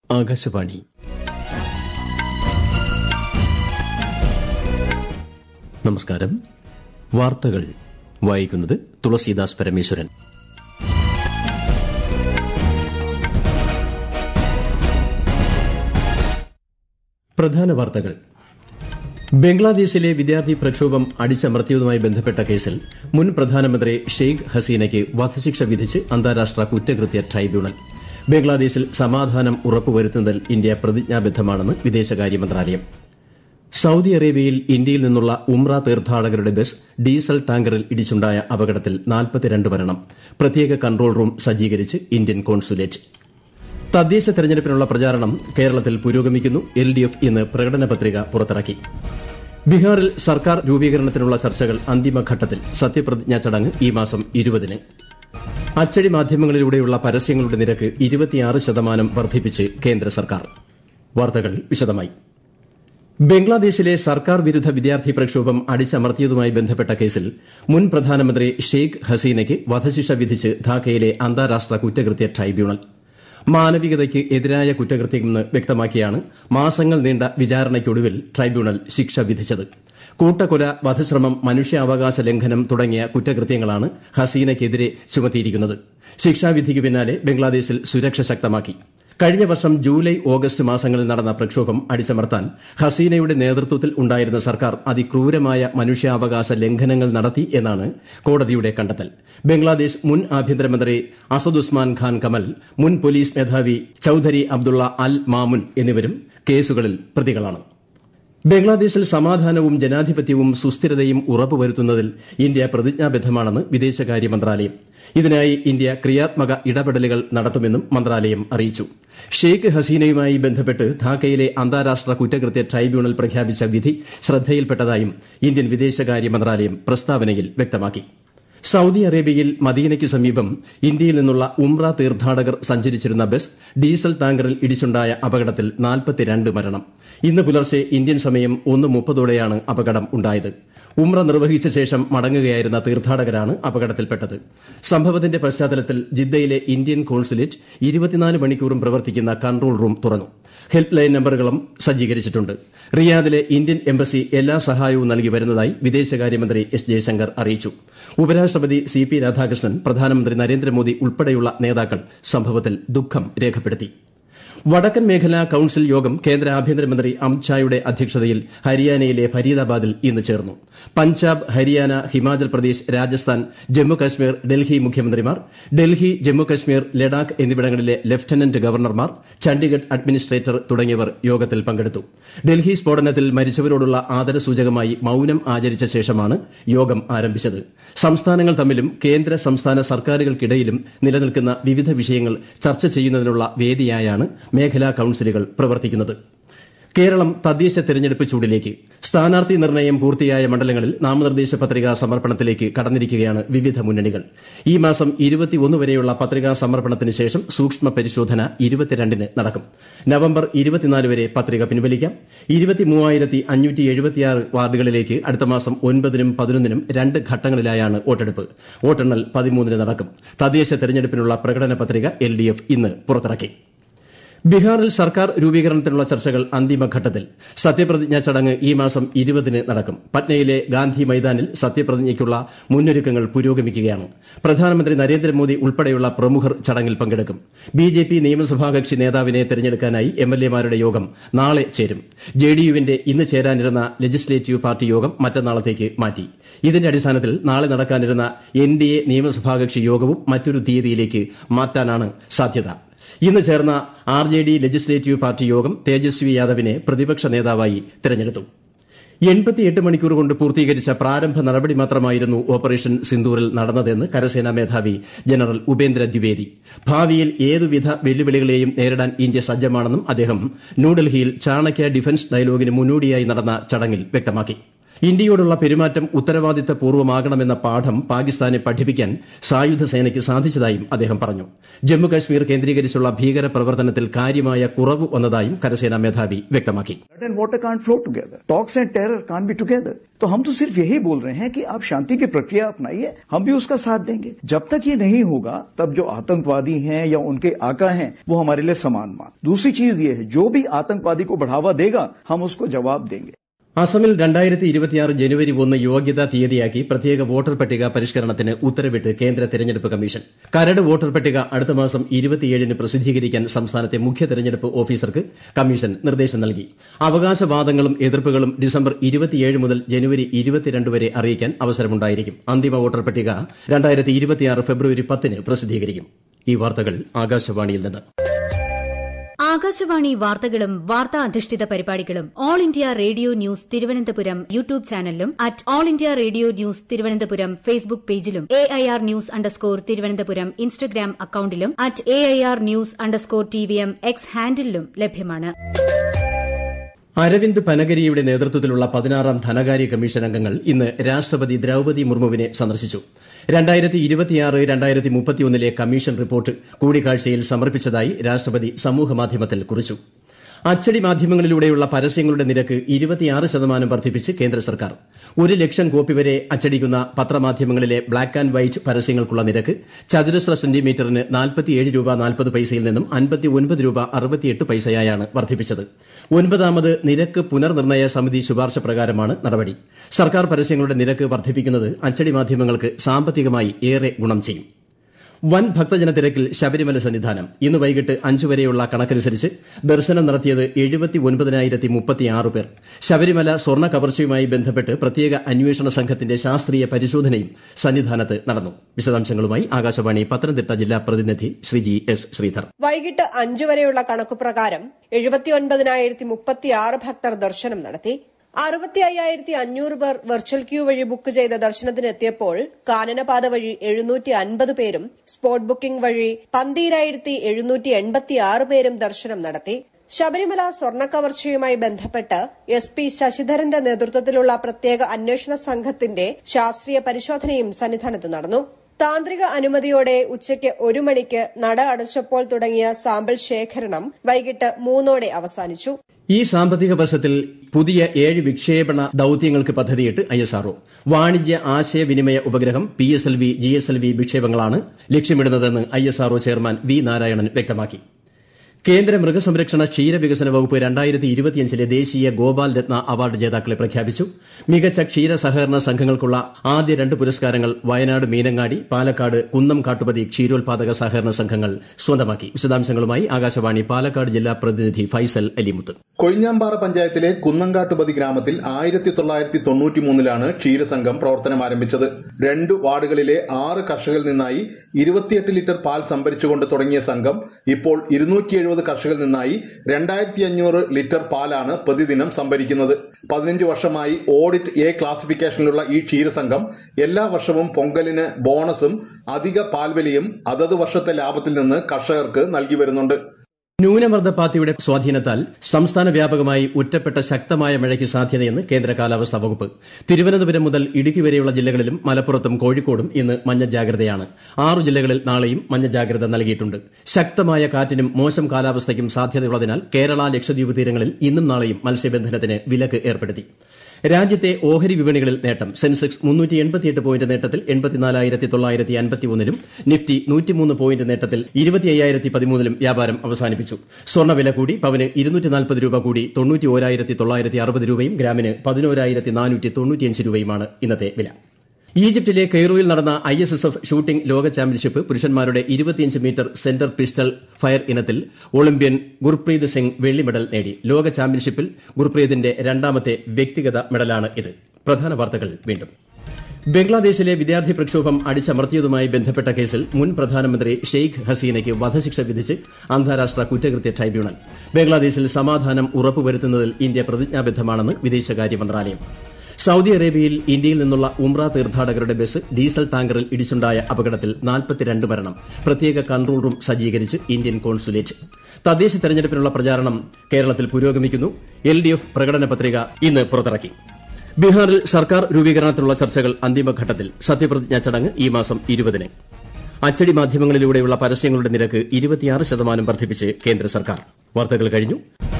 ആകാശവാണി. നമസ്കാരം. വാർത്തകൾ വായിക്കുന്നത് തുളസീദാസ് പരമേശ്വരൻ. പ്രധാന വാർത്തകൾ. ബംഗ്ലാദേശിലെ വിദ്യാർത്ഥി പ്രക്ഷോഭം അടിച്ചമർത്തിയതുമായി ബന്ധപ്പെട്ട കേസിൽ മുൻ പ്രധാനമന്ത്രി ഷെയ്ഖ് ഹസീനയ്ക്ക് വധശിക്ഷ വിധിച്ച് അന്താരാഷ്ട്ര കുറ്റകൃത്യ ട്രൈബ്യൂണൽ. ബംഗ്ലാദേശിൽ സമാധാനം ഉറപ്പുവരുത്തുന്നതിൽ ഇന്ത്യ പ്രതിജ്ഞാബദ്ധമാണെന്ന് വിദേശകാര്യ മന്ത്രാലയം. സൌദി അറേബ്യയിൽ ഇന്ത്യയിൽ നിന്നുള്ള ഉംറ തീർത്ഥാടകരുടെ ബസ് ഡീസൽ ടാങ്കറിൽ ഇടിച്ചുണ്ടായ അപകടത്തിൽ 42 മരണം. പ്രത്യേക കൺട്രോൾ റൂം സജ്ജീകരിച്ച് ഇന്ത്യൻ കോൺസുലേറ്റ്. തദ്ദേശ തെരഞ്ഞെടുപ്പിനുള്ള പ്രചാരണം കേരളത്തിൽ പുരോഗമിക്കുന്നു. LDF ഇന്ന് പ്രകടന പത്രിക പുറത്തിറക്കി. ബീഹാറിൽ സർക്കാർ രൂപീകരണത്തിനുള്ള ചർച്ചകൾ അന്തിമഘട്ടത്തിൽ. സത്യപ്രതിജ്ഞാ ചടങ്ങ് ഈ മാസം 20-ന്. അച്ചടി മാധ്യമങ്ങളിലൂടെയുള്ള പരസ്യങ്ങളുടെ നിരക്ക് 26% വർദ്ധിപ്പിച്ച് കേന്ദ്ര സർക്കാർ. വാർത്തകൾ വിശദമായി. ബംഗ്ലാദേശിലെ സർക്കാർ വിരുദ്ധ വിദ്യാർത്ഥി പ്രക്ഷോഭം അടിച്ചമർത്തിയതുമായി ബന്ധപ്പെട്ട കേസിൽ മുൻ പ്രധാനമന്ത്രി ഷെയ്ഖ് ഹസീനയ്ക്ക് വധശിക്ഷ വിധിച്ച് ധാക്കയിലെ അന്താരാഷ്ട്ര കുറ്റകൃത്യ ട്രൈബ്യൂണൽ. മാനവികതയ്ക്ക് എതിരായ കുറ്റകൃത്യമെന്ന് വ്യക്തമാക്കിയാണ് മാസങ്ങൾ നീണ്ട വിചാരണയ്ക്കൊടുവിൽ ട്രൈബ്യൂണൽ ശിക്ഷ വിധിച്ചത്. കൂട്ടക്കൊല, വധശ്രമം, മനുഷ്യാവകാശ ലംഘനം തുടങ്ങിയ കുറ്റകൃത്യങ്ങളാണ് ഹസീനയ്ക്കെതിരെ ചുമത്തിയിരിക്കുന്നത്. ശിക്ഷാവിധിക്ക് പിന്നാലെ ബംഗ്ലാദേശിൽ സുരക്ഷ ശക്തമാക്കി. കഴിഞ്ഞ വർഷം ജൂലൈ, ഓഗസ്റ്റ് മാസങ്ങളിൽ നടന്ന പ്രക്ഷോഭം അടിച്ചമർത്താൻ ഹസീനയുടെ നേതൃത്വത്തിൽ ഉണ്ടായിരുന്ന സർക്കാർ അതിക്രൂരമായ മനുഷ്യാവകാശ ലംഘനങ്ങൾ നടത്തി എന്നാണ് കോടതിയുടെ കണ്ടെത്തൽ. ബംഗ്ലാദേശ് മുൻ ആഭ്യന്തരമന്ത്രി അസദുസ്മാൻ ഖാൻ കമൽ, മുൻ പോലീസ് മേധാവി ചൌധരി അബ്ദുള്ള അൽ മാമുൻ എന്നിവരും കേസുകളിൽ പ്രതികളാണ്. ബംഗ്ലാദേശിൽ സമാധാനവും ജനാധിപത്യവും സുസ്ഥിരതയും ഉറപ്പുവരുത്തുന്നതിൽ ഇന്ത്യ പ്രതിജ്ഞാബദ്ധമാണെന്ന് വിദേശകാര്യ മന്ത്രാലയം. ഇതിനായി ഇന്ത്യ ക്രിയാത്മക ഇടപെടലുകൾ നടത്തുമെന്നും മന്ത്രാലയം അറിയിച്ചു. ഷെയ്ഖ് ഹസീനയുമായി ബന്ധപ്പെട്ട് ധാക്കയിലെ അന്താരാഷ്ട്ര കുറ്റകൃത്യ ട്രൈബ്യൂണൽ പ്രഖ്യാപിച്ച വിധി ശ്രദ്ധയിൽപ്പെട്ടതായും ഇന്ത്യൻ വിദേശകാര്യ മന്ത്രാലയം പ്രസ്താവനയിൽ വ്യക്തമാക്കി. സൌദി അറേബ്യയിൽ മദീനയ്ക്ക് സമീപം ഇന്ത്യയിൽ നിന്നുള്ള ഉംറ തീർത്ഥാടകർ സഞ്ചരിച്ചിരുന്ന ബസ് ഡീസൽ ടാങ്കറിൽ ഇടിച്ചുണ്ടായ അപകടത്തിൽ 42 മരണം. ഇന്ന് പുലർച്ചെ ഇന്ത്യൻ സമയം 1:30-ഓടെയാണ് അപകടം ഉണ്ടായത്. ഉംറ നിർവഹിച്ച ശേഷം മടങ്ങുകയായിരുന്ന തീർത്ഥാടകരാണ് അപകടത്തിൽപ്പെട്ടത്. സംഭവത്തിന്റെ പശ്ചാത്തലത്തിൽ ജിദ്ദയിലെ ഇന്ത്യൻ കോൺസുലേറ്റ് 24 മണിക്കൂറും പ്രവർത്തിക്കുന്ന കൺട്രോൾ റൂം തുറന്നു. ഹെൽപ്പ് ലൈൻ നമ്പറുകളും സജ്ജീകരിച്ചിട്ടുണ്ട്. റിയാദിലെ ഇന്ത്യൻ എംബസി എല്ലാ സഹായവും നൽകി വരുന്നതായി വിദേശകാര്യമന്ത്രി S. ജയശങ്കർ അറിയിച്ചു. ഉപരാഷ്ട്രപതി CP രാധാകൃഷ്ണൻ, പ്രധാനമന്ത്രി നരേന്ദ്രമോദി ഉൾപ്പെടെയുള്ള നേതാക്കൾ സംഭവത്തിൽ ദുഃഖം രേഖപ്പെടുത്തി. വടക്കൻ മേഖലാ കൌൺസിൽ യോഗം കേന്ദ്ര ആഭ്യന്തരമന്ത്രി അമിത് ഷായുടെ അധ്യക്ഷതയിൽ ഹരിയാനയിലെ ഫരീദാബാദിൽ ഇന്ന് ചേർന്നു. പഞ്ചാബ്, ഹരിയാന, ഹിമാചൽ പ്രദേശ്, രാജസ്ഥാൻ, ജമ്മുകശ്മീർ, ഡൽഹി മുഖ്യമന്ത്രിമാർ, ഡൽഹി, ജമ്മുകശ്മീർ, ലഡാക്ക് എന്നിവിടങ്ങളിലെ ലഫ്റ്റനന്റ് ഗവർണർമാർ, ചണ്ഡിഗഡ് അഡ്മിനിസ്ട്രേറ്റർ തുടങ്ങിയവർ യോഗത്തിൽ പങ്കെടുത്തു. ഡൽഹി സ്ഫോടനത്തിൽ മരിച്ചവരോടുള്ള ആദരസൂചകമായി മൌനം ആചരിച്ച ശേഷമാണ് യോഗം ആരംഭിച്ചത്. സംസ്ഥാനങ്ങൾ തമ്മിലും കേന്ദ്ര സംസ്ഥാന സർക്കാരുകൾക്കിടയിലും നിലനിൽക്കുന്ന വിവിധ വിഷയങ്ങൾ ചർച്ച ചെയ്യുന്നതിനുള്ള വേദിയായാണ് മേഖലാ കൌൺസിലുകൾ പ്രവർത്തിക്കുന്നത്. കേരളം തദ്ദേശ തെരഞ്ഞെടുപ്പ് ചൂടിലേക്ക്. സ്ഥാനാർത്ഥി നിർണ്ണയം പൂർത്തിയായ മണ്ഡലങ്ങളിൽ നാമനിർദ്ദേശ പത്രികാ സമർപ്പണത്തിലേക്ക് കടന്നിരിക്കുകയാണ് വിവിധ മുന്നണികൾ. ഈ മാസം 21 വരെയുള്ള പത്രികാ സമർപ്പണത്തിന് ശേഷം സൂക്ഷ്മ പരിശോധന 22-ന് നടക്കും. നവംബർ 24 വരെ പത്രിക പിൻവലിക്കാം. 23,576 വാർഡുകളിലേക്ക് അടുത്ത മാസം 9-നും 11-നും 2 ഘട്ടങ്ങളിലായാണ് വോട്ടെടുപ്പ്. വോട്ടെണ്ണൽ 13-ന് നടക്കും. തദ്ദേശ തെരഞ്ഞെടുപ്പിനുള്ള പ്രകടന പത്രിക LDF ഇന്ന് പുറത്തിറക്കി. ബീഹാറിൽ സർക്കാർ രൂപീകരണത്തിനുള്ള ചർച്ചകൾ അന്തിമഘട്ടത്തിൽ. സത്യപ്രതിജ്ഞാ ചടങ്ങ് ഈ മാസം 20-ന് നടക്കും. പട്നയിലെ ഗാന്ധി മൈതാനിൽ സത്യപ്രതിജ്ഞയ്ക്കുള്ള മുന്നൊരുക്കങ്ങൾ പുരോഗമിക്കുകയാണ്. പ്രധാനമന്ത്രി നരേന്ദ്രമോദി ഉൾപ്പെടെയുള്ള പ്രമുഖർ ചടങ്ങിൽ പങ്കെടുക്കും. BJP നിയമസഭാ കക്ഷി നേതാവിനെ തെരഞ്ഞെടുക്കാനായി MLA-മാരുടെ യോഗം നാളെ ചേരും. JDU-വിന്റെ ഇന്ന് ചേരാനിരുന്ന ലെജിസ്ലേറ്റീവ് പാർട്ടി യോഗം മറ്റന്നാളത്തേക്ക് മാറ്റി. ഇതിന്റെ അടിസ്ഥാനത്തിൽ നാളെ നടക്കാനിരുന്ന NDA നിയമസഭാ കക്ഷി യോഗവും മറ്റൊരു തീയതിയിലേക്ക് മാറ്റാനാണ് സാധ്യത. ഇന്ന് ചേർന്ന RJD ലെജിസ്ലേറ്റീവ് പാർട്ടി യോഗം തേജസ്വി യാദവിനെ പ്രതിപക്ഷ നേതാവായി തെരഞ്ഞെടുത്തു. 88 മണിക്കൂർ കൊണ്ട് പൂർത്തീകരിച്ച പ്രാരംഭ നടപടി മാത്രമായിരുന്നു ഓപ്പറേഷൻ സിന്ദൂറിൽ നടന്നതെന്ന് കരസേനാ മേധാവി ജനറൽ ഉപേന്ദ്ര ദ്വിവേദി. ഭാവിയിൽ ഏതുവിധ വെല്ലുവിളികളെയും നേരിടാൻ ഇന്ത്യ സജ്ജമാണെന്നും അദ്ദേഹം ന്യൂഡൽഹിയിൽ ചാണക്യ ഡിഫൻസ് ഡയലോഗിന് മുന്നോടിയായി നടന്ന ചടങ്ങിൽ വ്യക്തമാക്കി. ഇന്ത്യയോടുള്ള പെരുമാറ്റം ഉത്തരവാദിത്തപൂർവ്വമാകണമെന്ന പാഠം പാകിസ്ഥാനെ പഠിപ്പിക്കാൻ സായുധ സേനയ്ക്ക് സാധിച്ചതായും അദ്ദേഹം പറഞ്ഞു. ജമ്മുകശ്മീർ കേന്ദ്രീകരിച്ചുള്ള ഭീകര പ്രവർത്തനത്തിൽ കാര്യമായ കുറവ് വന്നതായും കരസേനാ മേധാവി വ്യക്തമാക്കി. तो हम तो सिर्फ यही बोल रहे हैं कि आप शांति की प्रक्रिया अपनाइए, हम भी उसका साथ देंगे. जब तक ये नहीं होगा तब जो आतंकवादी हैं या उनके आका हैं वो हमारे लिए समान मान. दूसरी चीज ये है, जो भी आतंकवादी को बढ़ावा देगा हम उसको जवाब देंगे. അസമിൽ 2026 ജനുവരി 1 യോഗ്യതാ തീയതിയാക്കി പ്രത്യേക വോട്ടർ പട്ടിക പരിഷ്കരണത്തിന് ഉത്തരവിട്ട് കേന്ദ്ര തെരഞ്ഞെടുപ്പ് കമ്മീഷൻ. കരട് വോട്ടർ പട്ടിക അടുത്ത മാസം 27-ന് പ്രസിദ്ധീകരിക്കാൻ സംസ്ഥാനത്തെ മുഖ്യ തെരഞ്ഞെടുപ്പ് ഓഫീസർക്ക് കമ്മീഷൻ നിർദ്ദേശം നൽകി. അവകാശവാദങ്ങളും എതിർപ്പുകളും ഡിസംബർ 27 മുതൽ ജനുവരി 22 വരെ അറിയിക്കാൻ അവസരമുണ്ടായിരിക്കും. അന്തിമ വോട്ടർ പട്ടിക 2026 ഫെബ്രുവരി 10-ന് പ്രസിദ്ധീകരിക്കും. ഈ വാർത്തകൾ ആകാശവാണിയിൽ നിന്ന്. ആകാശവാണി വാർത്തകളും വാർത്താ അധിഷ്ഠിത പരിപാടികളും all India radio news Thiruvananthapuram YouTube ചാനലിലും at all India radio news Thiruvananthapuram Facebook പേജിലും AIR ന്യൂസ് _ തിരുവനന്തപുരം ഇൻസ്റ്റഗ്രാം അക്കൌണ്ടിലും at AIR news _ TVM X ഹാൻഡിലും ലഭ്യമാണ്. അരവിന്ദ് പനഗരിയുടെ നേതൃത്വത്തിലുള്ള 16-ാം ധനകാര്യ കമ്മീഷൻ അംഗങ്ങൾ ഇന്ന് രാഷ്ട്രപതി ദ്രൌപതി മുർമുവിനെ സന്ദർശിച്ചു. 2026-2031 കമ്മീഷൻ റിപ്പോർട്ട് കൂടിക്കാഴ്ചയിൽ സമർപ്പിച്ചതായി രാഷ്ട്രപതി സമൂഹമാധ്യമത്തിൽ കുറിച്ചു. അച്ചടി മാധ്യമങ്ങളിലൂടെയുള്ള പരസ്യങ്ങളുടെ നിരക്ക് 26% വർദ്ധിപ്പിച്ച് കേന്ദ്ര സർക്കാർ. 1 ലക്ഷം കോപ്പി വരെ അച്ചടിക്കുന്ന പത്രമാധ്യമങ്ങളിലെ ബ്ലാക്ക് ആൻഡ് വൈറ്റ് പരസ്യങ്ങൾക്കുള്ള നിരക്ക് ചതുരശ്ര സെന്റിമീറ്ററിന് 47 രൂപ 40 പൈസയിൽ നിന്നും 59 രൂപ 68 പൈസയായാണ് വർദ്ധിപ്പിച്ചത്. 9ാമത് നിരക്ക് പുനർനിർണയ സമിതി ശുപാർശ പ്രകാരമാണ് നടപടി. സർക്കാർ പരസ്യങ്ങളുടെ നിരക്ക് വർദ്ധിപ്പിക്കുന്നത് അച്ചടി മാധ്യമങ്ങൾക്ക് സാമ്പത്തികമായി ഏറെ ഗുണം ചെയ്യും. വൻ ഭക്തജന തിരക്കിൽ ശബരിമല സന്നിധാനം. ഇന്ന് വൈകിട്ട് 5 വരെയുള്ള കണക്കനുസരിച്ച് ദർശനം നടത്തിയത് 79,036 പേർ. ശബരിമല സ്വർണ്ണ കവർച്ചയുമായി ബന്ധപ്പെട്ട് പ്രത്യേക അന്വേഷണ സംഘത്തിന്റെ ശാസ്ത്രീയ പരിശോധനയും സന്നിധാനത്ത് നടന്നു. വിശദാംശങ്ങളുമായി ആകാശവാണി പത്തനംതിട്ട ജില്ലാ പ്രതിനിധി ശ്രീജി എസ് ശ്രീധർ. വൈകിട്ട് 5 വരെയുള്ള കണക്കുപ്രകാരം 79,036 ഭക്തർ ദർശനം നടത്തി. 65,500 പേർ വെർച്വൽ ക്യൂ വഴി ബുക്ക് ചെയ്ത ദർശനത്തിനെത്തിയപ്പോൾ കാനനപാത വഴി 750 പേരും സ്പോട്ട് ബുക്കിംഗ് വഴി 12,786 പേരും ദർശനം നടത്തി. ശബരിമല സ്വർണ്ണക്കവർച്ചയുമായി ബന്ധപ്പെട്ട് SP ശശിധരന്റെ നേതൃത്വത്തിലുള്ള പ്രത്യേക അന്വേഷണ സംഘത്തിന്റെ ശാസ്ത്രീയ പരിശോധനയും സന്നിധാനത്ത് നടന്നു. താന്ത്രിക അനുമതിയോടെ ഉച്ചയ്ക്ക് 1 മണിക്ക് നട അടച്ചപ്പോൾ തുടങ്ങിയ സാമ്പിൾ ശേഖരണം വൈകിട്ട് 3 അവസാനിച്ചു. ഈ സാമ്പത്തിക വർഷത്തിൽ പുതിയ 7 വിക്ഷേപണ ദൌത്യങ്ങൾക്ക് പദ്ധതിയിട്ട് ISRO. വാണിജ്യ ആശയവിനിമയ ഉപഗ്രഹം PSLV, GSLV വിക്ഷേപങ്ങളാണ് ലക്ഷ്യമിടുന്നതെന്ന് ISRO ചെയർമാൻ V. നാരായണൻ വ്യക്തമാക്കി. കേന്ദ്ര മൃഗസംരക്ഷണ ക്ഷീരവികസന വകുപ്പ് 2025 ദേശീയ ഗോപാൽ രത്ന അവാർഡ് ജേതാക്കളെ പ്രഖ്യാപിച്ചു. മികച്ച ക്ഷീര സഹകരണ സംഘങ്ങൾക്കുള്ള ആദ്യ 2 പുരസ്കാരങ്ങൾ വയനാട് മീനങ്ങാടി, പാലക്കാട് കുന്നം കാട്ടുപതി ക്ഷീരോത്പാദക സഹകരണ സംഘങ്ങൾ സ്വന്തമാക്കി. വിശദാംശങ്ങളുമായി ആകാശവാണി പാലക്കാട് ജില്ലാ പ്രതിനിധി ഫൈസൽ അലിമുത്ത്. കൊഴിഞ്ഞാമ്പാറ പഞ്ചായത്തിലെ കുന്നംകാട്ടുപതി ഗ്രാമത്തിൽ 1993 ക്ഷീരസംഘം പ്രവർത്തനം ആരംഭിച്ചത്. 2 വാർഡുകളിലെ 6 കർഷകരിൽ നിന്നായി 28 ലിറ്റർ പാൽ സംഭരിച്ചുകൊണ്ട് തുടങ്ങിയ സംഘം ഇപ്പോൾ 270 കർഷകരിൽ നിന്നായി 2500 ലിറ്റർ പാലാണ് പ്രതിദിനം സംഭരിക്കുന്നത്. 15 വർഷമായി ഓഡിറ്റ് A ക്ലാസിഫിക്കേഷനിലുള്ള ഈ ക്ഷീരസംഘം എല്ലാ വർഷവും പൊങ്കലിന് ബോണസും അധിക പാൽവിലയും അതത് വർഷത്തെ ലാഭത്തിൽ നിന്ന് കർഷകർക്ക് നൽകി വരുന്നുണ്ട്. ന്യൂനമർദ്ദപാത്തിയുടെ സ്വാധീനത്താൽ സംസ്ഥാന വ്യാപകമായി ഒറ്റപ്പെട്ട ശക്തമായ മഴയ്ക്ക് സാധ്യതയെന്ന് കേന്ദ്ര കാലാവസ്ഥാ വകുപ്പ്. തിരുവനന്തപുരം മുതൽ ഇടുക്കി വരെയുള്ള ജില്ലകളിലും മലപ്പുറത്തും കോഴിക്കോടും ഇന്ന് മഞ്ഞ ജാഗ്രതയാണ്. 6 ജില്ലകളിൽ നാളെയും മഞ്ഞ ജാഗ്രത നൽകിയിട്ടുണ്ട്. ശക്തമായ കാറ്റിനും മോശം കാലാവസ്ഥയ്ക്കും സാധ്യതയുള്ളതിനാൽ കേരള ലക്ഷദ്വീപ് തീരങ്ങളിൽ ഇന്നും നാളെയും മത്സ്യബന്ധനത്തിന് വിലക്ക് ഏർപ്പെടുത്തി. രാജ്യത്തെ ഓഹരി വിപണികളിൽ നേട്ടം. സെൻസെക്സ് 388 പോയിന്റ് നേട്ടത്തിൽ 84,951-ലും നിഫ്റ്റി 103 പോയിന്റ് നേട്ടത്തിൽ 25,013-ലും വ്യാപാരം അവസാനിപ്പിച്ചു. സ്വർണ്ണവില കൂടി. പവന് 240 രൂപ കൂടി 91,960 രൂപയും ഗ്രാമിന് 11,495 രൂപയുമാണ് ഇന്നത്തെ വില. ഈജിപ്തിലെ കെയ്റോയിൽ നടന്ന ISSF ഷൂട്ടിംഗ് ലോക ചാമ്പ്യൻഷിപ്പ് പുരുഷന്മാരുടെ 25 മീറ്റർ സെന്റർ പിസ്റ്റൾ ഫയർ ഇനത്തിൽ ഒളിമ്പ്യൻ ഗുർപ്രീത് സിംഗ് വെള്ളി മെഡൽ നേടി. ലോക ചാമ്പ്യൻഷിപ്പിൽ ഗുർപ്രീതിന്റെ 2ാമത്തെ വ്യക്തിഗത മെഡലാണ് ഇത്. പ്രധാന വാർത്തകൾ വീണ്ടും. ബംഗ്ലാദേശിലെ വിദ്യാർത്ഥി പ്രക്ഷോഭം അടിച്ചമർത്തിയതുമായി ബന്ധപ്പെട്ട കേസിൽ മുൻ പ്രധാനമന്ത്രി ഷെയ്ഖ് ഹസീനയ്ക്ക് വധശിക്ഷ വിധിച്ച് അന്താരാഷ്ട്ര കുറ്റകൃത്യ ട്രൈബ്യൂണൽ. ബംഗ്ലാദേശിൽ സമാധാനം ഉറപ്പുവരുത്തുന്നതിൽ ഇന്ത്യ പ്രതിജ്ഞാബദ്ധമാണെന്ന് വിദേശകാര്യ മന്ത്രാലയം. സൌദി അറേബ്യയിൽ ഇന്ത്യയിൽ നിന്നുള്ള ഉംറ തീർത്ഥാടകരുടെ ബസ് ഡീസൽ ടാങ്കറിൽ ഇടിച്ചുണ്ടായ അപകടത്തിൽ 42 മരണം. പ്രത്യേക കൺട്രോൾ റൂം സജ്ജീകരിച്ച് ഇന്ത്യൻ കോൺസുലേറ്റ്. തദ്ദേശ തെരഞ്ഞെടുപ്പിനുള്ള പ്രചാരണം കേരളത്തിൽ പുരോഗമിക്കുന്നു. LDF പ്രകടന പത്രിക ഇന്ന് പുറത്തിറക്കി. ബീഹാറിൽ സർക്കാർ രൂപീകരണത്തിനുള്ള ചർച്ചകൾ അന്തിമഘട്ടത്തിൽ. സത്യപ്രതിജ്ഞാ ചടങ്ങ് ഈ മാസം 20-ന്. അച്ചടി മാധ്യമങ്ങളിലൂടെയുള്ള പരസ്യങ്ങളുടെ നിരക്ക് 26% വർദ്ധിപ്പിച്ച് കേന്ദ്ര സർക്കാർ. വാർത്തകൾ കഴിഞ്ഞു.